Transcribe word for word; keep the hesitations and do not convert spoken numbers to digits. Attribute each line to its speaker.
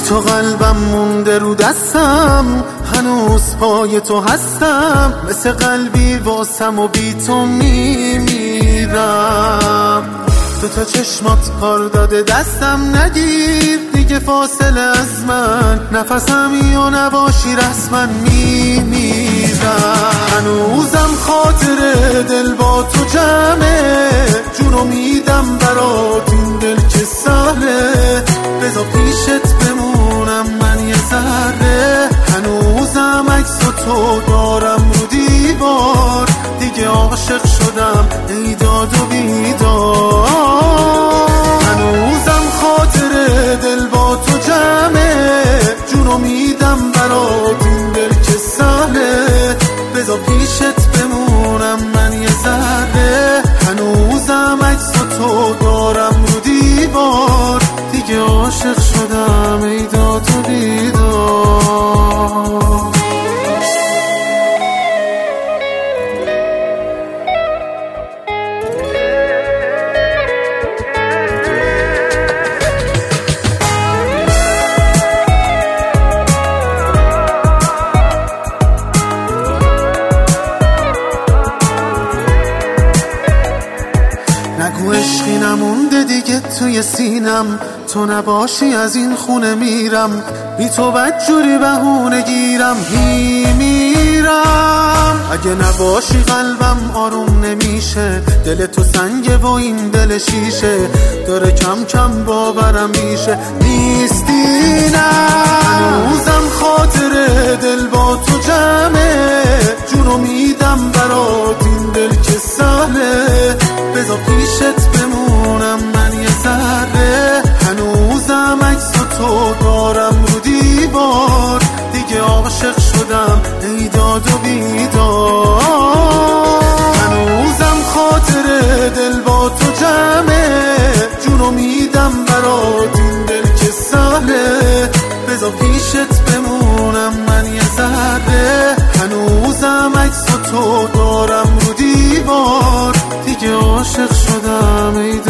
Speaker 1: تو قلبم مونده رو دستم، هنوز پای تو هستم، مثل قلبی واسم و بی تو میمیرم. تو تا چشمات کار داده دستم نگیر دیگه فاصله از من، نفسمی و نباشی رسما میمیرم. هنوزم خاطر دل با تو جمعه، جونو میدم برات این دل که سهله، بذار پیشت بمونم من یه ذره. هنوزم عکس تو دارم رو دیوار، دیگه عاشق شدم ای داد و بیدار. هنوزم خاطر دل با تو جمعه، جونو میدم برات این دل که سهله، بذار پیشت بمونم من یه ذره. هنوزم عکس تو دارم رو دیوار، دیگه عاشق شدم ای داد و بیدار. نگو عشقی نمونده دیگه توی سینم، تو نباشی از این خونه میرم، بی تو بدجوری بهونه گیرم میمیرم. اگه نباشی قلبم آروم نمیشه، دل تو سنگه و این دل شیشه، داره کم کم باورم میشه نیستی نه. هنوزم خاطر دل با تو جمعه، جونو میدم برات این دل که سهله، بذار پیشت بمونم من یه ذره. هنوزم عکس تو دارم رو دیوار، دیگه عاشق شدم ای داد و بیدار. هنوزم خاطر دل با تو جمعه، جونو میدم برات این دل که سهله، بذار پیشت بمونم من یه ذره. هنوزم عکس تو دارم رو دیوار، دیگه عاشق شدم ای